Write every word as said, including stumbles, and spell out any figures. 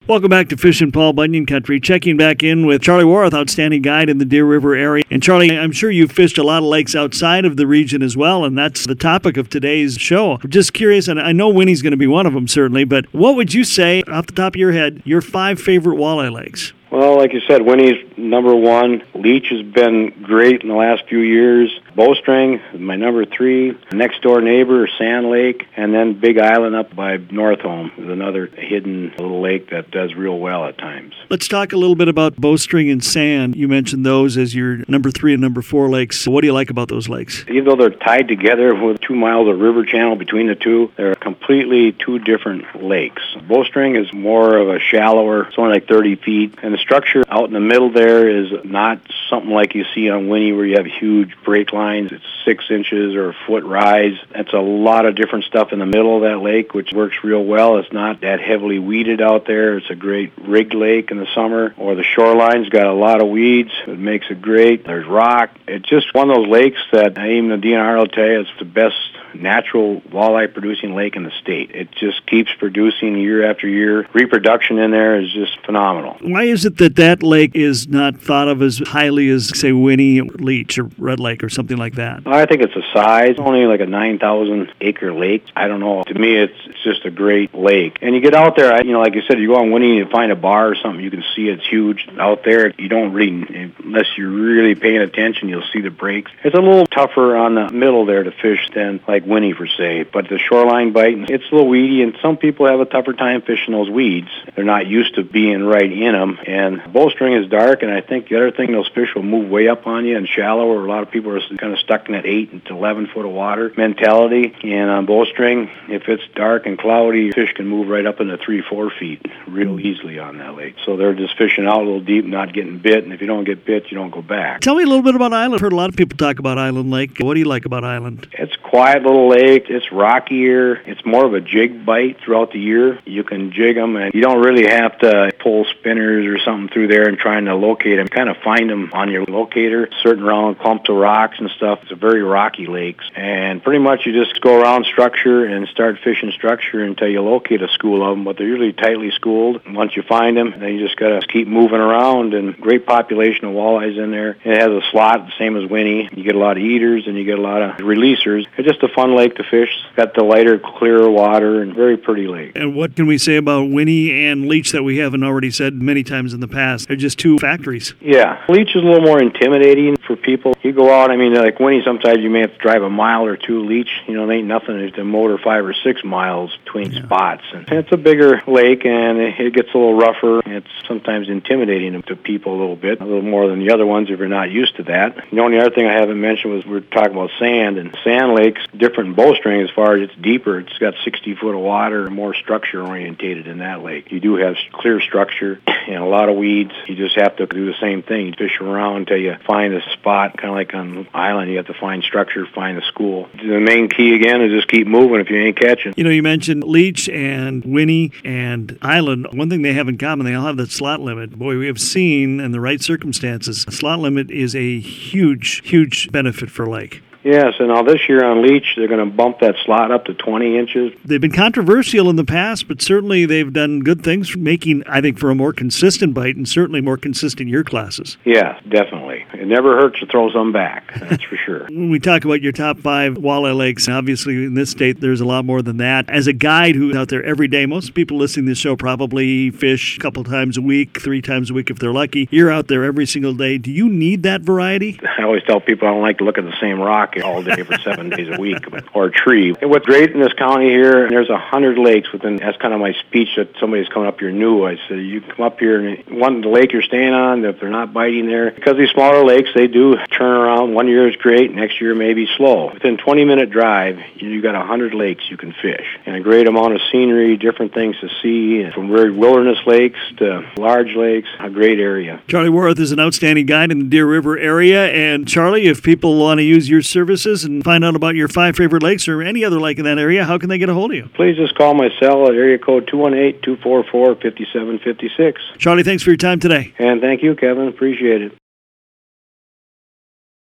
Welcome back to Fishin' Paul Bunyan Country. Checking back in with Charlie Warth, outstanding guide in the Deer River area. And Charlie, I'm sure you've fished a lot of lakes outside of the region as well, and that's the topic of today's show. I'm just curious, and I know Winnie's going to be one of them certainly, but what would you say, off the top of your head, your five favorite walleye lakes? Well, like you said, Winnie's number one. Leech has been great in the last few years. Bowstring, my number three. Next door neighbor, Sand Lake. And then Big Island up by North Home is another hidden little lake that does real well at times. Let's talk a little bit about Bowstring and Sand. You mentioned those as your number three and number four lakes. What do you like about those lakes? Even though they're tied together with two miles of river channel between the two, they're completely two different lakes. Bowstring is more of a shallower, it's only like thirty feet. And the structure out in the middle there is not something like you see on Winnie where you have huge break lines. It's six inches or a foot rise. That's a lot of different stuff in the middle of that lake, which works real well. It's not that heavily weeded out there. It's a great rigged lake in the summer. Or the shoreline's got a lot of weeds. It makes it great. There's rock. It's just one of those lakes that even the D N R will tell you it's the best natural walleye producing lake in the state. It just keeps producing year after year. Reproduction in there is just phenomenal. Why is it that that lake is not thought of as highly as, say, Winnie, Leech, or Red Lake, or something like that? I think it's a size. It's only like a nine thousand acre lake. I don't know. To me, it's, it's just a great lake. And you get out there, you know, like you said, you go on Winnie and you find a bar or something, you can see it's huge. Out there, you don't really, unless you're really paying attention, you'll see the breaks. It's a little tougher on the middle there to fish than like Winnie, per se. But the shoreline bite, it's a little weedy, and some people have a tougher time fishing those weeds. They're not used to being right in them. And bowstring is dark, and I think the other thing, those fish will move way up on you and shallow, where a lot of people are kind of stuck in that eight to eleven foot of water mentality. And on bowstring, if it's dark and cloudy, fish can move right up into three, four feet real easily on that lake. So they're just fishing out a little deep, not getting bit. And if you don't get bit, you don't go back. Tell me a little bit about Island. I've heard a lot of people talk about Island Lake. What do you like about Island? It's a quiet little lake. It's rockier. It's more of a jig bite throughout the year. You can jig them, and you don't really have to pull spinners or something through there and trying to locate them. You kind of find them on your locator, certain round clumps of rocks and stuff. It's a very rocky lakes, and pretty much you just go around structure and start fishing structure until you locate a school of them, but they're usually tightly schooled. Once you find them, then you just got to keep moving around, and great population of walleyes in there. It has a slot, the same as Winnie. You get a lot of eaters, and you get a lot of releasers. It's just a fun lake to fish. It's got the lighter, clearer water, and very pretty lake. And what can we say about Winnie and Leech that we haven't already said many times in the past? They're just two factories. Yeah. Leech is a little more intimidating for people. You go out, I mean, like Winnie, sometimes you may have to drive a mile or two. Leech, you know, they ain't nothing if to motor five or six miles between yeah. spots. And it's a bigger lake, and it gets a little rougher. It's sometimes intimidating to people a little bit, a little more than the other ones if you're not used to that. The only other thing I haven't mentioned was we were talking about sand, and Sand Lake's different in bowstring as far as it's deeper. It's got sixty foot of water and more structure orientated in that lake. You do have clear structure and a lot of weeds. You just have to do the same thing. You fish around until you find a spot, kind of like on Island. You have to find structure, find the school. The main key, again, is just keep moving if you ain't catching. You know, you mentioned Leech and Winnie and Island. One thing they have in common, they all have that slot limit. Boy, we have seen in the right circumstances, a slot limit is a huge, huge benefit for a lake. Yes, and now this year on Leech, they're going to bump that slot up to twenty inches. They've been controversial in the past, but certainly they've done good things for making, I think, for a more consistent bite and certainly more consistent year classes. Yeah, definitely. It never hurts to throw some back, that's for sure. When we talk about your top five walleye lakes, obviously in this state there's a lot more than that. As a guide who's out there every day, most people listening to this show probably fish a couple times a week, three times a week if they're lucky. You're out there every single day. Do you need that variety? I always tell people I don't like to look at the same rock all day for seven days a week, or a tree. And what's great in this county here, there's a hundred lakes within, that's kind of my speech that somebody's coming up here new. I said, you come up here and one, the lake you're staying on, if they're not biting there, because these smaller lakes, they do turn around. One year is great, next year may be slow. Within twenty minute drive, you got a hundred lakes you can fish. And a great amount of scenery, different things to see, from very wilderness lakes to large lakes, a great area. Charlie Warth is an outstanding guide in the Deer River area. And Charlie, if people want to use your services and find out about your five favorite lakes or any other lake in that area, how can they get a hold of you? Please just call my cell at area code two one eight, two four four, five seven five six. Charlie, thanks for your time today. And thank you, Kevin. Appreciate it.